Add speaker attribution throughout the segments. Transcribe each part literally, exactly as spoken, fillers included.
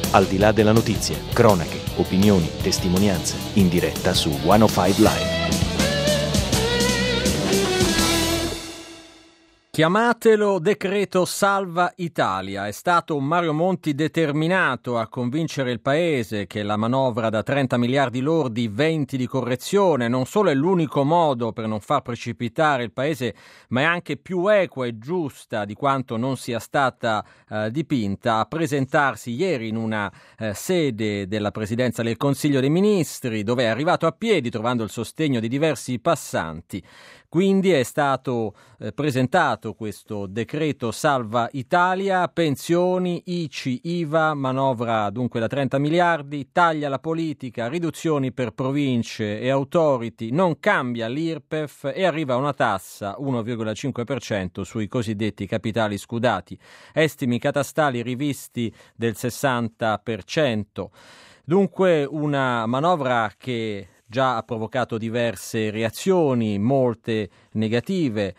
Speaker 1: Al di là della notizia, cronache, opinioni, testimonianze, in diretta su centocinque Live.
Speaker 2: Chiamatelo decreto Salva Italia. È stato Mario Monti determinato a convincere il Paese che la manovra da trenta miliardi lordi, venti di correzione, non solo è l'unico modo per non far precipitare il Paese, ma è anche più equa e giusta di quanto non sia stata eh, dipinta. A presentarsi ieri in una eh, sede della Presidenza del Consiglio dei Ministri, dove è arrivato a piedi trovando il sostegno di diversi passanti. Quindi è stato eh, presentato questo decreto Salva Italia, pensioni, I C I, I V A, manovra dunque da trenta miliardi, taglia alla politica, riduzioni per province e authority, non cambia l'I R P E F e arriva una tassa uno virgola cinque per cento sui cosiddetti capitali scudati, estimi catastali rivisti del sessanta per cento. Dunque una manovra che già ha provocato diverse reazioni, molte negative,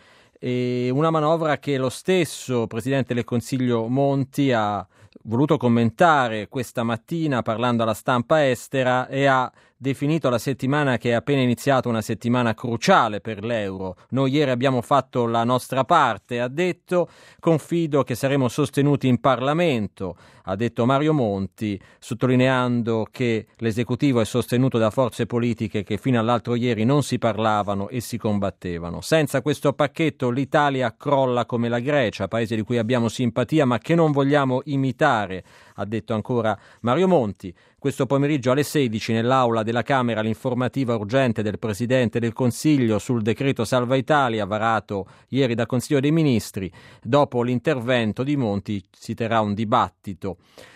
Speaker 2: e una manovra che lo stesso Presidente del Consiglio Monti ha voluto commentare questa mattina parlando alla stampa estera e ha definito la settimana che è appena iniziata una settimana cruciale per l'euro. Noi ieri abbiamo fatto la nostra parte, ha detto, confido che saremo sostenuti in Parlamento, ha detto Mario Monti, sottolineando che l'esecutivo è sostenuto da forze politiche che fino all'altro ieri non si parlavano e si combattevano. Senza questo pacchetto l'Italia crolla come la Grecia, paese di cui abbiamo simpatia ma che non vogliamo imitare, ha detto ancora Mario Monti. Questo pomeriggio alle sedici nell'aula della Camera l'informativa urgente del Presidente del Consiglio sul decreto Salva Italia varato ieri dal Consiglio dei Ministri. Dopo l'intervento di Monti si terrà un dibattito.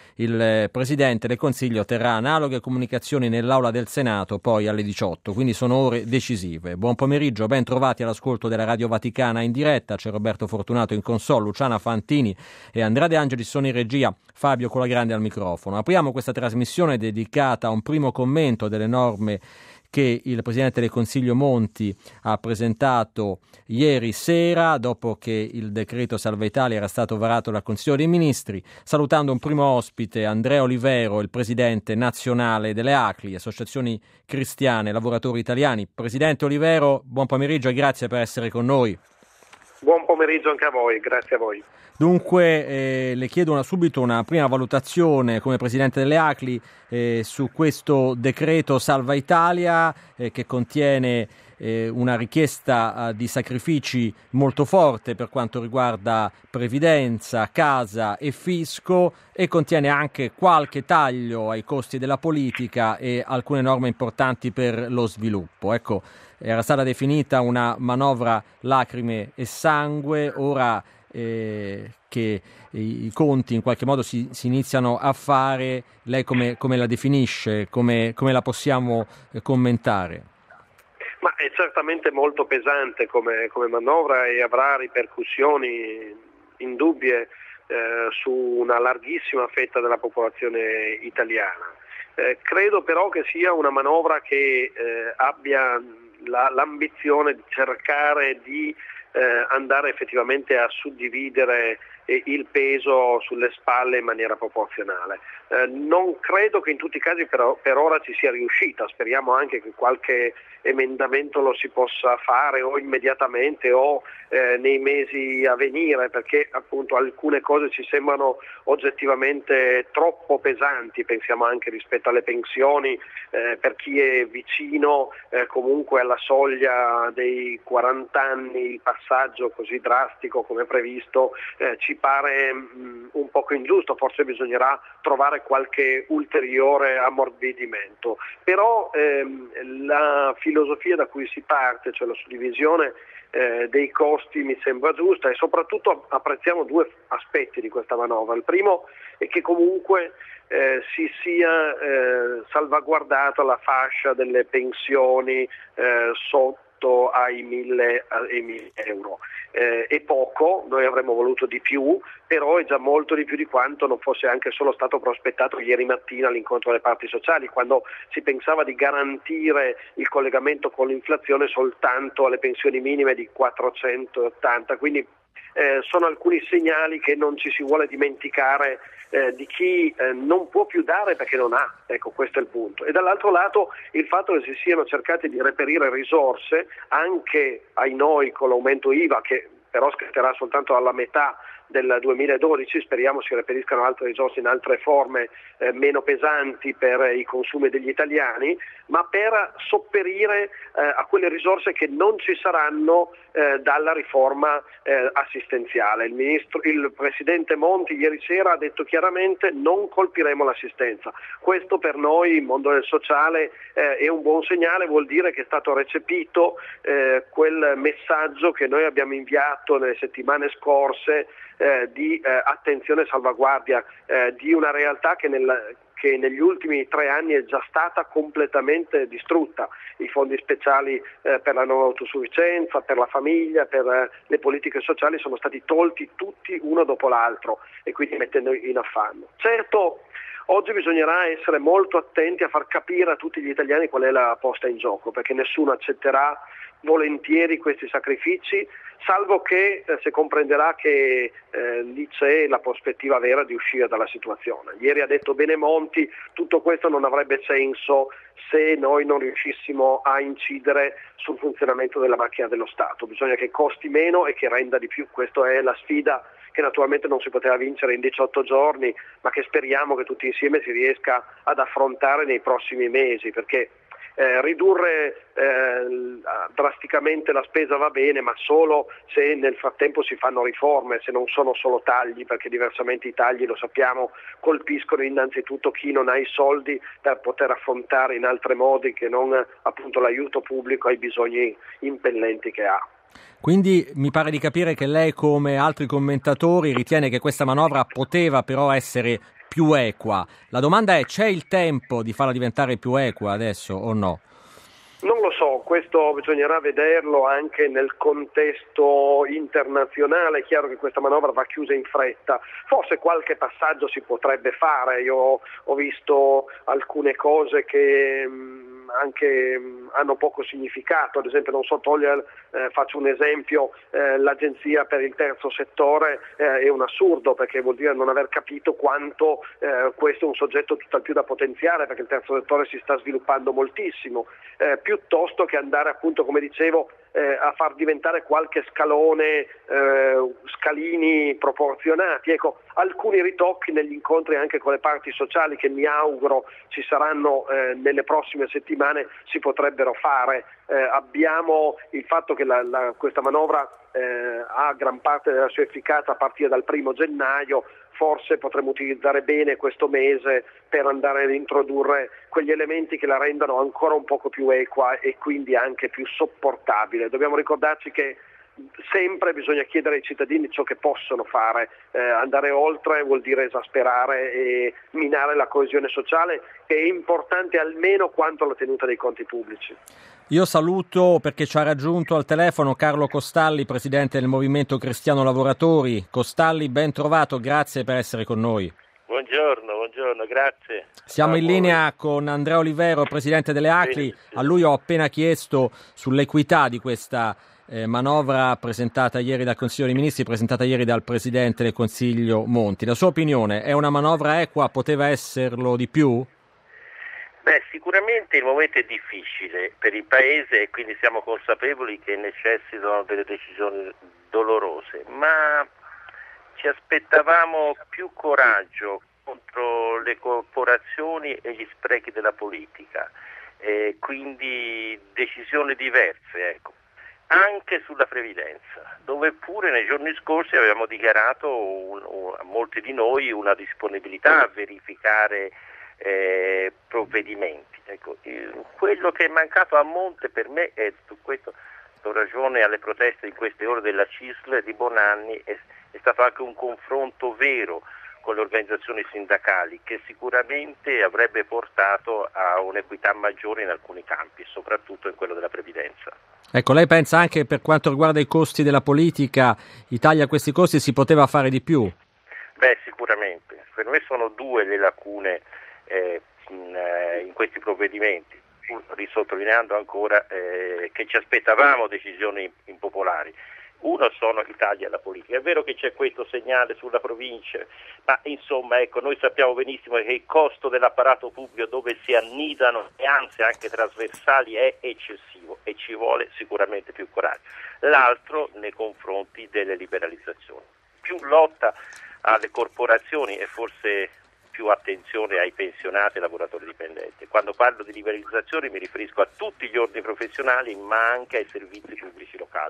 Speaker 2: Il Presidente del Consiglio terrà analoghe comunicazioni nell'aula del Senato poi alle diciotto, quindi sono ore decisive. Buon pomeriggio, ben trovati all'ascolto della Radio Vaticana in diretta. C'è Roberto Fortunato in console, Luciana Fantini e Andrea De Angelis sono in regia, Fabio Colagrande al microfono. Apriamo questa trasmissione dedicata a un primo commento delle norme che il Presidente del Consiglio Monti ha presentato ieri sera, dopo che il decreto Salva Italia era stato varato dal Consiglio dei Ministri, salutando un primo ospite, Andrea Olivero, il Presidente nazionale delle A C L I, Associazioni Cristiane Lavoratori Italiani. Presidente Olivero, buon pomeriggio e grazie per essere con noi.
Speaker 3: Buon pomeriggio anche a voi, grazie a voi.
Speaker 2: Dunque eh, le chiedo una, subito una prima valutazione come Presidente delle A C L I eh, su questo decreto Salva Italia eh, che contiene eh, una richiesta eh, di sacrifici molto forte per quanto riguarda previdenza, casa e fisco e contiene anche qualche taglio ai costi della politica e alcune norme importanti per lo sviluppo. Ecco, era stata definita una manovra lacrime e sangue, ora Eh, che i, i conti in qualche modo si, si iniziano a fare, lei come, come la definisce, come, come la possiamo eh, commentare?
Speaker 3: Ma è certamente molto pesante come, come manovra e avrà ripercussioni indubbie eh, su una larghissima fetta della popolazione italiana. Eh, credo però che sia una manovra che eh, abbia la, l'ambizione di cercare di Eh, andare effettivamente a suddividere eh, il peso sulle spalle in maniera proporzionale. Eh, non credo che in tutti i casi però, per ora ci sia riuscita, speriamo anche che qualche emendamento lo si possa fare o immediatamente o eh, nei mesi a venire, perché appunto alcune cose ci sembrano oggettivamente troppo pesanti, pensiamo anche rispetto alle pensioni, eh, per chi è vicino eh, comunque alla soglia dei quaranta anni il passaggio così drastico come previsto eh, ci pare mh, un poco ingiusto, forse bisognerà trovare qualche ulteriore ammorbidimento, però ehm, la filosofia da cui si parte, cioè la suddivisione eh, dei costi, mi sembra giusta e soprattutto apprezziamo due aspetti di questa manovra. Il primo è che comunque eh, si sia eh, salvaguardata la fascia delle pensioni eh, sotto ai mille euro. Eh, è poco, noi avremmo voluto di più, però è già molto di più di quanto non fosse anche solo stato prospettato ieri mattina all'incontro delle parti sociali, quando si pensava di garantire il collegamento con l'inflazione soltanto alle pensioni minime di quattrocentottanta, quindi eh, sono alcuni segnali che non ci si vuole dimenticare eh, di chi eh, non può più dare perché non ha, ecco, questo è il punto. E dall'altro lato il fatto che si siano cercati di reperire risorse anche ai noi con l'aumento I V A, che però scatterà soltanto alla metà del duemiladodici, speriamo si reperiscano altre risorse in altre forme eh, meno pesanti per i consumi degli italiani, ma per sopperire eh, a quelle risorse che non ci saranno eh, dalla riforma eh, assistenziale. Il, ministro, il Presidente Monti ieri sera ha detto chiaramente: non colpiremo l'assistenza. Questo per noi, il mondo del sociale, eh, è un buon segnale, vuol dire che è stato recepito eh, quel messaggio che noi abbiamo inviato nelle settimane scorse Eh, di eh, attenzione e salvaguardia eh, di una realtà che, nel, che negli ultimi tre anni è già stata completamente distrutta. I fondi speciali eh, per la non autosufficienza, per la famiglia, per eh, le politiche sociali sono stati tolti tutti uno dopo l'altro e quindi mettendo in affanno. Certo, oggi bisognerà essere molto attenti a far capire a tutti gli italiani qual è la posta in gioco, perché nessuno accetterà volentieri questi sacrifici, salvo che eh, se comprenderà che eh, lì c'è la prospettiva vera di uscire dalla situazione. Ieri ha detto bene Monti, tutto questo non avrebbe senso se noi non riuscissimo a incidere sul funzionamento della macchina dello Stato. Bisogna che costi meno e che renda di più. Questa è la sfida che naturalmente non si poteva vincere in diciotto giorni, ma che speriamo che tutti insieme si riesca ad affrontare nei prossimi mesi, perché Eh, ridurre eh, drasticamente la spesa va bene, ma solo se nel frattempo si fanno riforme, se non sono solo tagli, perché diversamente i tagli, lo sappiamo, colpiscono innanzitutto chi non ha i soldi per poter affrontare in altri modi che non appunto l'aiuto pubblico ai bisogni impellenti che ha.
Speaker 2: Quindi mi pare di capire che lei, come altri commentatori, ritiene che questa manovra poteva però essere più equa. La domanda è: c'è il tempo di farla diventare più equa adesso o no?
Speaker 3: Non lo so, questo bisognerà vederlo anche nel contesto internazionale. È chiaro che questa manovra va chiusa in fretta, forse qualche passaggio si potrebbe fare. Io ho visto alcune cose che mh, anche mh, hanno poco significato, ad esempio non so togliere, eh, faccio un esempio, eh, l'agenzia per il terzo settore eh, è un assurdo, perché vuol dire non aver capito quanto eh, questo è un soggetto tutt'al più da potenziare, perché il terzo settore si sta sviluppando moltissimo, eh, piuttosto che andare appunto, come dicevo, eh, a far diventare qualche scalone, eh, scalini proporzionati. Ecco, alcuni ritocchi negli incontri anche con le parti sociali che mi auguro ci saranno eh, nelle prossime settimane si potrebbero fare. Eh, abbiamo il fatto che la, la, questa manovra eh, ha gran parte della sua efficacia a partire dal primo gennaio, forse potremmo utilizzare bene questo mese per andare ad introdurre quegli elementi che la rendano ancora un poco più equa e quindi anche più sopportabile. Dobbiamo ricordarci che sempre bisogna chiedere ai cittadini ciò che possono fare, eh, andare oltre vuol dire esasperare e minare la coesione sociale, che è importante almeno quanto la tenuta dei conti pubblici.
Speaker 2: Io saluto, perché ci ha raggiunto al telefono, Carlo Costalli, presidente del Movimento Cristiano Lavoratori. Costalli, ben trovato, grazie per essere con noi.
Speaker 4: Buongiorno, buongiorno, grazie.
Speaker 2: Siamo
Speaker 4: a
Speaker 2: in
Speaker 4: voi.
Speaker 2: linea con Andrea Olivero, presidente delle A C L I.
Speaker 4: Sì, sì.
Speaker 2: A lui ho appena chiesto sull'equità di questa eh, manovra presentata ieri dal Consiglio dei Ministri, presentata ieri dal presidente del Consiglio Monti. La sua opinione, è una manovra equa? Poteva esserlo di più?
Speaker 4: Beh, sicuramente il momento è difficile per il Paese e quindi siamo consapevoli che necessitano delle decisioni dolorose, ma ci aspettavamo più coraggio contro le corporazioni e gli sprechi della politica, e quindi decisioni diverse, ecco. Anche sulla previdenza, dove pure nei giorni scorsi avevamo dichiarato un, un, a molti di noi una disponibilità a verificare Eh, provvedimenti. Ecco, eh, quello che è mancato a monte per me, e su questo do ragione alle proteste in queste ore della C I S L di Bonanni, è, è stato anche un confronto vero con le organizzazioni sindacali che sicuramente avrebbe portato a un'equità maggiore in alcuni campi, soprattutto in quello della previdenza.
Speaker 2: Ecco, lei pensa anche per quanto riguarda i costi della politica, i tagli a questi costi si poteva fare di più?
Speaker 4: Beh, sicuramente. Per me sono due le lacune Eh, in, eh, in questi provvedimenti, risottolineando ancora eh, che ci aspettavamo decisioni impopolari. Uno sono i tagli alla politica. È vero che c'è questo segnale sulla provincia, ma insomma ecco, noi sappiamo benissimo che il costo dell'apparato pubblico dove si annidano e anzi anche trasversali è eccessivo e ci vuole sicuramente più coraggio. L'altro nei confronti delle liberalizzazioni. Più lotta alle corporazioni e forse più attenzione ai pensionati e lavoratori dipendenti. Quando parlo di liberalizzazioni mi riferisco a tutti gli ordini professionali ma anche ai servizi pubblici locali.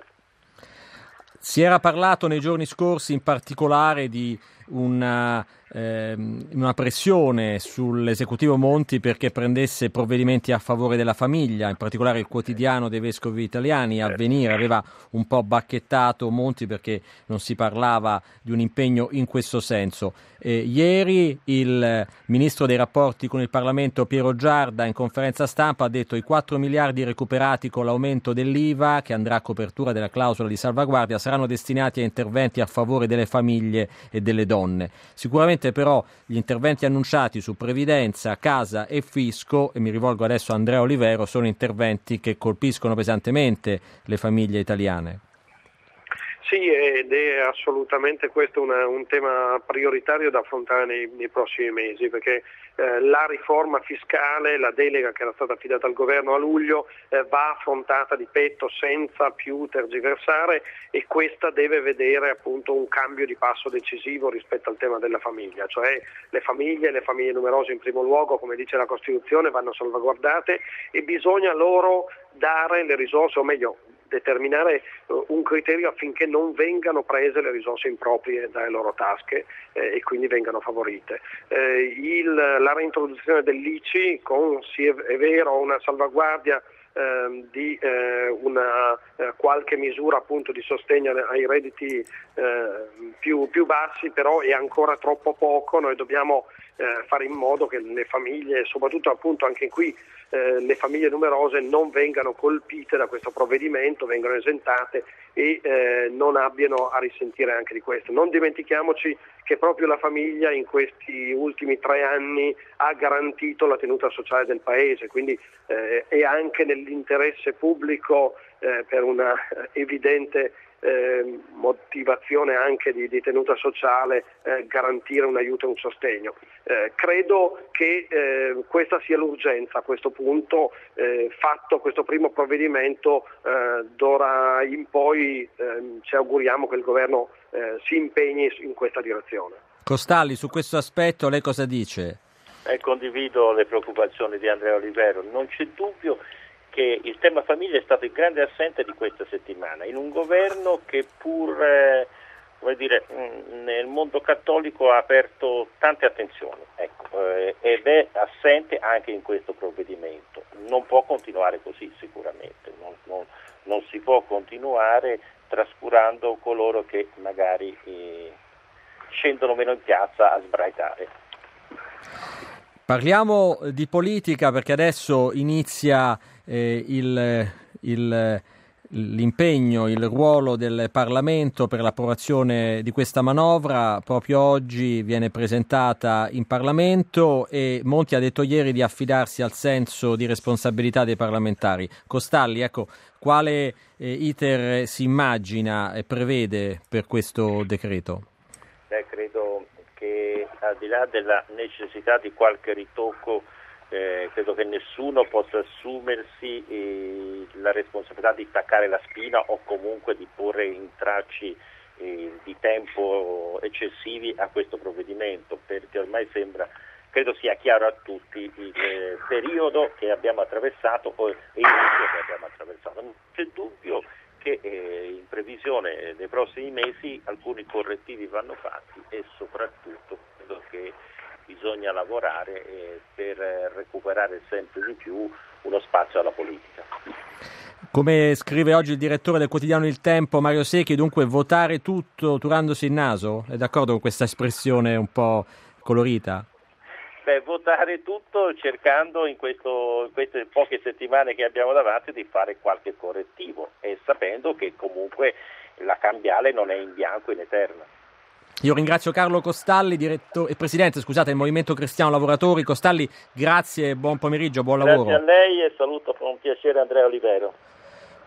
Speaker 2: Si era parlato nei giorni scorsi in particolare di una, ehm, una pressione sull'esecutivo Monti perché prendesse provvedimenti a favore della famiglia, in particolare il quotidiano dei vescovi italiani, Avvenire, aveva un po' bacchettato Monti perché non si parlava di un impegno in questo senso. Eh, ieri il ministro dei rapporti con il Parlamento Piero Giarda in conferenza stampa ha detto i quattro miliardi recuperati con l'aumento dell'I V A che andrà a copertura della clausola di salvaguardia saranno destinati a interventi a favore delle famiglie e delle donne. Sicuramente però gli interventi annunciati su previdenza, casa e fisco, e mi rivolgo adesso a Andrea Olivero, sono interventi che colpiscono pesantemente le famiglie italiane.
Speaker 3: Sì, ed è assolutamente questo una, un tema prioritario da affrontare nei, nei prossimi mesi, perché eh, la riforma fiscale, la delega che era stata affidata al governo a luglio, eh, va affrontata di petto senza più tergiversare e questa deve vedere appunto un cambio di passo decisivo rispetto al tema della famiglia, cioè le famiglie, le famiglie numerose in primo luogo, come dice la Costituzione, vanno salvaguardate e bisogna loro dare le risorse, o meglio, determinare uh, un criterio affinché non vengano prese le risorse improprie dalle loro tasche eh, e quindi vengano favorite. Eh, il, la reintroduzione dell'I C I con, sì, è, è vero, una salvaguardia eh, di eh, una eh, qualche misura appunto di sostegno ai redditi eh, più, più bassi, però è ancora troppo poco. Noi dobbiamo eh, fare in modo che le famiglie, soprattutto appunto anche qui eh, le famiglie numerose, non vengano colpite da questo provvedimento, vengano esentate e eh, non abbiano a risentire anche di questo. Non dimentichiamoci che proprio la famiglia in questi ultimi tre anni ha garantito la tenuta sociale del Paese, quindi eh, è anche nell'interesse pubblico eh, per una evidente eh, motivazione anche di, di tenuta sociale eh, garantire un aiuto e un sostegno. Eh, credo che eh, questa sia l'urgenza a questo punto, eh, fatto questo primo provvedimento, eh, d'ora in poi eh, ci auguriamo che il governo eh, si impegni in questa direzione.
Speaker 2: Costalli, su questo aspetto lei cosa dice?
Speaker 4: Eh, condivido le preoccupazioni di Andrea Olivero, non c'è dubbio che il tema famiglia è stato il grande assente di questa settimana, in un governo che pur eh, come dire, nel mondo cattolico ha aperto tante attenzioni, ecco, eh, ed è assente anche in questo provvedimento. Non può continuare così sicuramente, non, non, non si può continuare trascurando coloro che magari eh, scendono meno in piazza a sbraitare.
Speaker 2: Parliamo di politica perché adesso inizia eh, il, il, l'impegno, il ruolo del Parlamento per l'approvazione di questa manovra. Proprio oggi viene presentata in Parlamento e Monti ha detto ieri di affidarsi al senso di responsabilità dei parlamentari. Costalli, ecco, quale eh, iter si immagina e prevede per questo decreto?
Speaker 4: Beh, credo che al di là della necessità di qualche ritocco, eh, credo che nessuno possa assumersi eh, la responsabilità di staccare la spina o comunque di porre intralci eh, di tempo eccessivi a questo provvedimento, perché ormai sembra, credo sia chiaro a tutti il eh, periodo che abbiamo attraversato o il rischio che abbiamo attraversato. Non c'è dubbio che eh, in previsione dei prossimi mesi alcuni correttivi vanno fatti e soprattutto credo che bisogna lavorare eh, per recuperare sempre di più uno spazio alla politica.
Speaker 2: Come scrive oggi il direttore del quotidiano Il Tempo, Mario Secchi, dunque votare tutto turandosi il naso? È d'accordo con questa espressione un po' colorita?
Speaker 4: Beh, votare tutto cercando in, questo, in queste poche settimane che abbiamo davanti di fare qualche correttivo e sapendo che comunque la cambiale non è in bianco in eterna.
Speaker 2: Io ringrazio Carlo Costalli, direttore e presidente, scusate, del Movimento Cristiano Lavoratori. Costalli, grazie, buon pomeriggio, buon lavoro.
Speaker 4: Grazie a lei e saluto con piacere Andrea Olivero.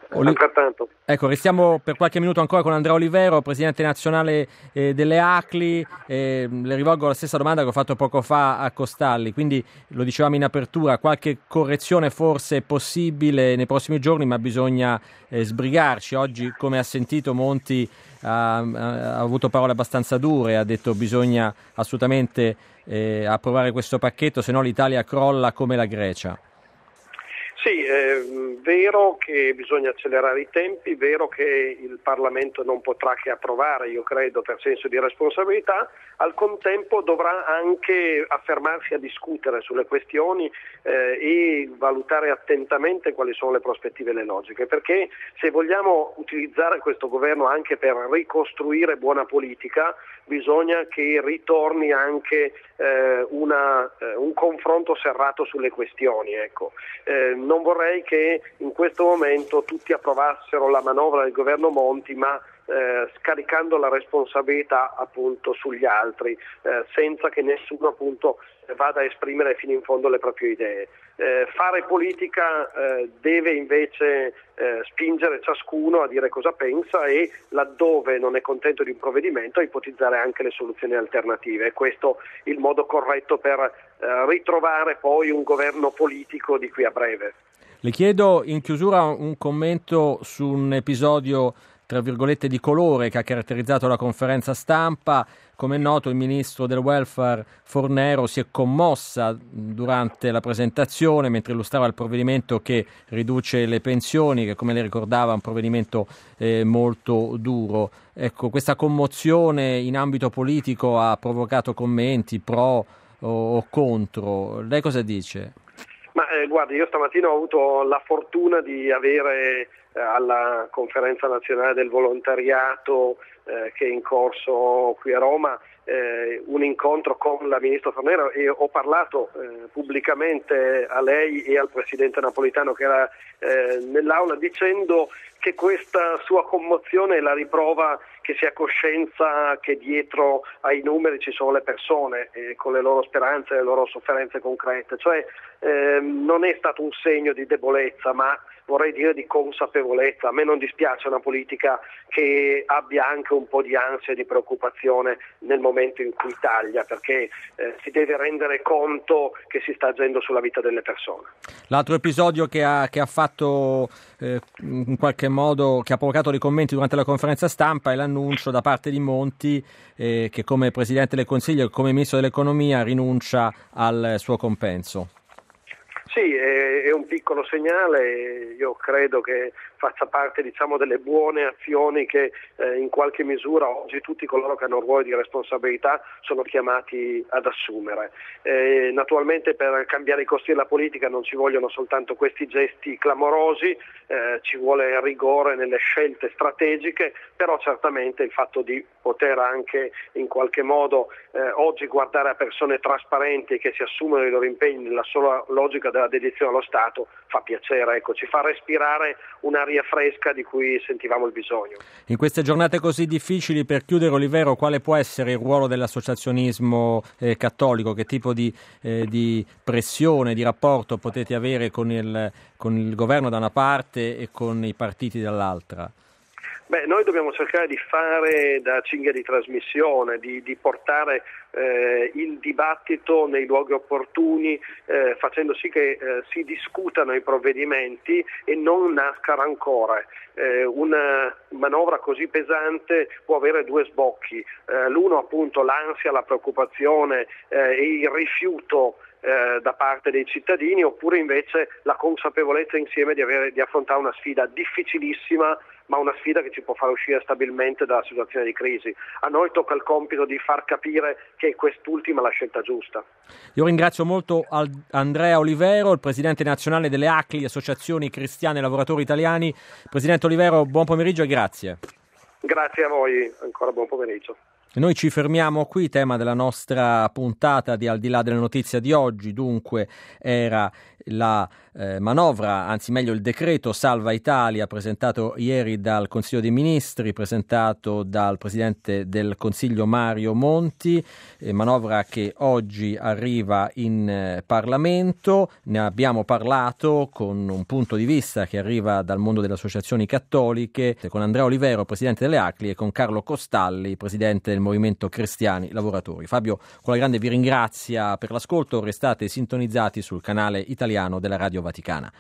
Speaker 2: Oli-
Speaker 3: Altrettanto.
Speaker 2: Ecco, restiamo per qualche minuto ancora con Andrea Olivero, presidente nazionale eh, delle A C L I. Eh, le rivolgo la stessa domanda che ho fatto poco fa a Costalli, quindi lo dicevamo in apertura, qualche correzione forse è possibile nei prossimi giorni, ma bisogna eh, sbrigarci. Oggi, come ha sentito, Monti ha, ha avuto parole abbastanza dure, ha detto bisogna assolutamente eh, approvare questo pacchetto, se no l'Italia crolla come la Grecia.
Speaker 3: Sì, è vero che bisogna accelerare i tempi, vero che il Parlamento non potrà che approvare, io credo, per senso di responsabilità, al contempo dovrà anche affermarsi a discutere sulle questioni eh, e valutare attentamente quali sono le prospettive e le logiche, perché se vogliamo utilizzare questo governo anche per ricostruire buona politica, bisogna che ritorni anche eh, una, eh, un confronto serrato sulle questioni. Ecco. Eh, non vorrei che in questo momento tutti approvassero la manovra del governo Monti, ma eh, scaricando la responsabilità appunto sugli altri, eh, senza che nessuno appunto vada a esprimere fino in fondo le proprie idee. Eh, fare politica eh, deve invece eh, spingere ciascuno a dire cosa pensa e, laddove non è contento di un provvedimento, a ipotizzare anche le soluzioni alternative. È questo il modo corretto per eh, ritrovare poi un governo politico di qui a breve.
Speaker 2: Le chiedo in chiusura un commento su un episodio tra virgolette di colore che ha caratterizzato la conferenza stampa. Come è noto, il ministro del welfare Fornero si è commossa durante la presentazione mentre illustrava il provvedimento che riduce le pensioni, che come lei ricordava è un provvedimento eh, molto duro. Ecco, questa commozione in ambito politico ha provocato commenti pro o, o contro. Lei cosa dice?
Speaker 3: Ma eh, guardi, io stamattina ho avuto la fortuna di avere eh, alla conferenza nazionale del volontariato eh, che è in corso qui a Roma eh, un incontro con la ministra Fornero e ho parlato eh, pubblicamente a lei e al presidente Napolitano che era eh, nell'aula, dicendo che questa sua commozione è la riprova che si ha coscienza che dietro ai numeri ci sono le persone eh, con le loro speranze e le loro sofferenze concrete, cioè eh, non è stato un segno di debolezza, ma vorrei dire di consapevolezza. A me non dispiace una politica che abbia anche un po' di ansia e di preoccupazione nel momento in cui taglia, perché eh, si deve rendere conto che si sta agendo sulla vita delle persone.
Speaker 2: L'altro episodio che ha, che ha fatto eh, in qualche modo, che ha provocato dei commenti durante la conferenza stampa è l'annuncio da parte di Monti eh, che come Presidente del Consiglio e come Ministro dell'Economia rinuncia al suo compenso.
Speaker 3: Sì, è, è un piccolo segnale, io credo che faccia parte, diciamo, delle buone azioni che eh, in qualche misura oggi tutti coloro che hanno ruoli di responsabilità sono chiamati ad assumere. Eh, naturalmente per cambiare i costi della politica non ci vogliono soltanto questi gesti clamorosi, eh, ci vuole rigore nelle scelte strategiche, però certamente il fatto di poter anche in qualche modo eh, oggi guardare a persone trasparenti che si assumono i loro impegni nella sola logica della dedizione allo Stato fa piacere, ecco, ci fa respirare un'aria fresca di cui sentivamo il bisogno.
Speaker 2: In queste giornate così difficili, per chiudere, Olivero, quale può essere il ruolo dell'associazionismo eh, cattolico? Che tipo di, eh, di pressione, di rapporto potete avere con il, con il governo da una parte e con i partiti dall'altra?
Speaker 3: Beh, noi dobbiamo cercare di fare da cinghia di trasmissione, di, di portare eh, il dibattito nei luoghi opportuni, eh, facendo sì che eh, si discutano i provvedimenti e non nasca rancore. Eh, una manovra così pesante può avere due sbocchi, eh, l'uno appunto l'ansia, la preoccupazione eh, e il rifiuto Eh, da parte dei cittadini, oppure invece la consapevolezza insieme di, avere, di affrontare una sfida difficilissima, ma una sfida che ci può far uscire stabilmente dalla situazione di crisi. A noi tocca il compito di far capire che quest'ultima è la scelta giusta.
Speaker 2: Io ringrazio molto Andrea Olivero, il presidente nazionale delle A C L I, Associazioni Cristiane e Lavoratori Italiani. Presidente Olivero, buon pomeriggio e grazie.
Speaker 3: Grazie a voi, ancora buon pomeriggio.
Speaker 2: Noi ci fermiamo qui, tema della nostra puntata di Al di là delle notizie di oggi, dunque era la eh, manovra, anzi meglio il decreto Salva Italia presentato ieri dal Consiglio dei Ministri, presentato dal Presidente del Consiglio Mario Monti, eh, manovra che oggi arriva in eh, Parlamento. Ne abbiamo parlato con un punto di vista che arriva dal mondo delle associazioni cattoliche, con Andrea Olivero, Presidente delle A C L I, e con Carlo Costalli, Presidente del Movimento Cristiani Lavoratori. Fabio Colagrande vi ringrazia per l'ascolto, restate sintonizzati sul canale italiano della Radio Vaticana.